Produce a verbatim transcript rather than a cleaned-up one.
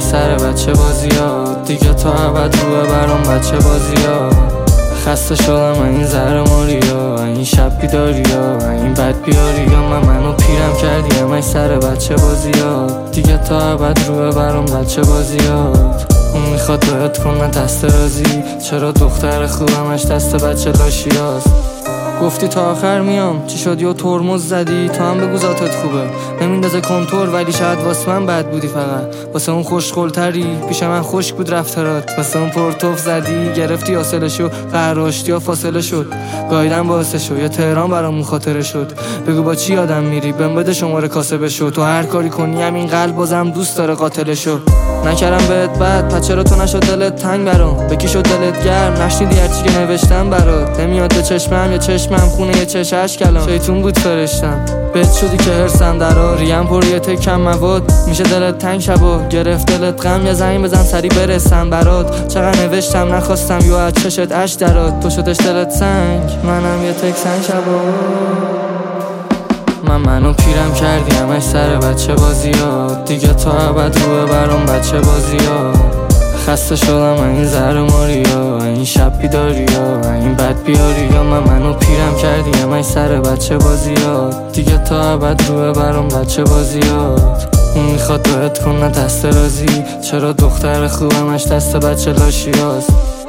همش سر بچه بازیات، دیگه تا ابد روه برام بچه بازیات. خسته شدم این زهر ماریا، این شب بیداریا، این بد بیاریا. من منو پیرم کردی همش سر بچه بازیات، دیگه تا ابد روه برام بچه بازیات. اون میخواد باید کنه دست رازی، چرا دختر خوبمش دست بچه لاشیاست. گفتی تا آخر میام، چی شد یا ترمز زدی؟ تو هم بگو ذاتت خوبه، نمیندازه کنتور ولی شاید واسه من بد بودی. فقط واسه اون خوشقلتری پیش من خشک بود رفتارات، واسه اون پرتوف زدی گرفتی حاصلشو، قهراشتی یا فاصله شد. گایدن باعث شو یا تهران برامون خاطره شد. بگو با چی آدم میری بهم بده شماره کاسبه شو. تو هر کاری کنی همین قلب بازم دوست داره قاتلشو. نکردم بهت بد پس چرا تو نشد دلت تنگ برام؟ به کی شد دلت گرم نشنیدی هرچی که نوشتم برات؟ نمیاد به چشمم یا چشمم خونه یه چشش کلام شیطون بود فرشتم. بهت شدی که هرسم درا ریم پر یه تکم مواد، میشه دلت تنگ شبا گرفت دلت غم. یا زنگ بزن سری برسم برات، چقدر نوشتم نخواستم یا از چشت اش درات. تو شدش دلت سنگ منم یه تک سنگ شبا. من منو پیرم کردی همش سر بچه بازیات، دیگه تا ابد روه برام بچه بازیات. خسته شدم این زهر ماریا، این شب بیداریا، این بد بیاریا. من منو پیرم کردی همش سر بچه بازیات، دیگه تا ابد روه برام بچه بازیات. اون میخواد باید کنه دست رازی، چرا دختر خوبمش دست بچه لاشیاست.